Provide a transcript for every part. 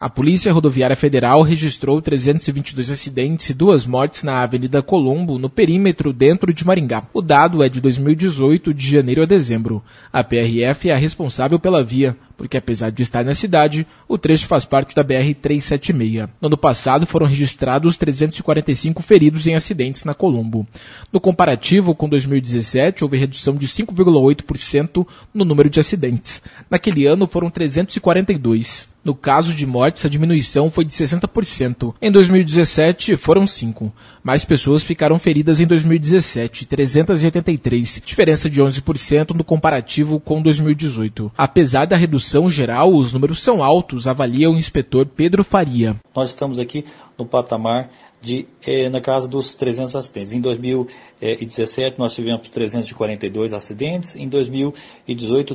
A Polícia Rodoviária Federal registrou 322 acidentes e 2 mortes na Avenida Colombo, no perímetro dentro de Maringá. O dado é de 2018, de janeiro a dezembro. A PRF é a responsável pela via, porque apesar de estar na cidade, o trecho faz parte da BR-376. No ano passado foram registrados 345 feridos em acidentes na Colombo. No comparativo com 2017, houve redução de 5,8% no número de acidentes. Naquele ano foram 342. No caso de mortes, a diminuição foi de 60%. Em 2017, foram 5. Mais pessoas ficaram feridas em 2017, 383, diferença de 11% no comparativo com 2018. Apesar da redução geral, os números são altos, avalia o inspetor Pedro Faria. Nós estamos aqui no patamar na casa dos 300 acidentes. Em 2017 nós tivemos 342 acidentes, em 2018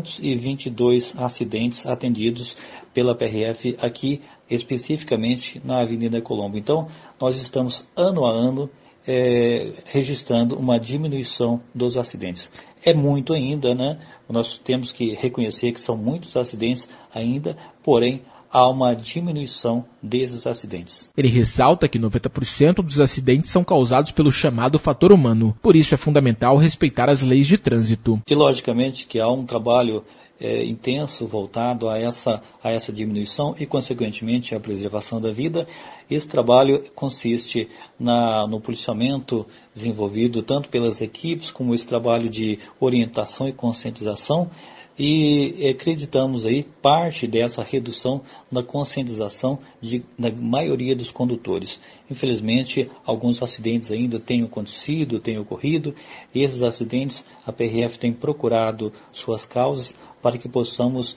322 acidentes atendidos pela PRF aqui especificamente na Avenida Colombo. Então nós estamos ano a ano registrando uma diminuição dos acidentes. É muito ainda, né? Nós temos que reconhecer que são muitos acidentes ainda, porém há uma diminuição desses acidentes. Ele ressalta que 90% dos acidentes são causados pelo chamado fator humano. Por isso é fundamental respeitar as leis de trânsito. E logicamente que há um trabalho intenso voltado a essa diminuição e, consequentemente, a preservação da vida. Esse trabalho consiste no policiamento desenvolvido tanto pelas equipes como esse trabalho de orientação e conscientização. E acreditamos aí parte dessa redução na conscientização da maioria dos condutores. Infelizmente, alguns acidentes ainda têm ocorrido. E esses acidentes, a PRF tem procurado suas causas para que possamos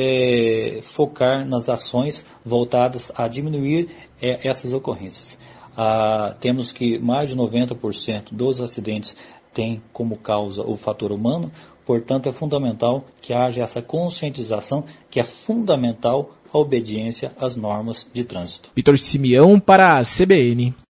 focar nas ações voltadas a diminuir essas ocorrências. Temos que mais de 90% dos acidentes tem como causa o fator humano. Portanto, é fundamental que haja essa conscientização, que é fundamental a obediência às normas de trânsito. Vitor Simeão para a CBN.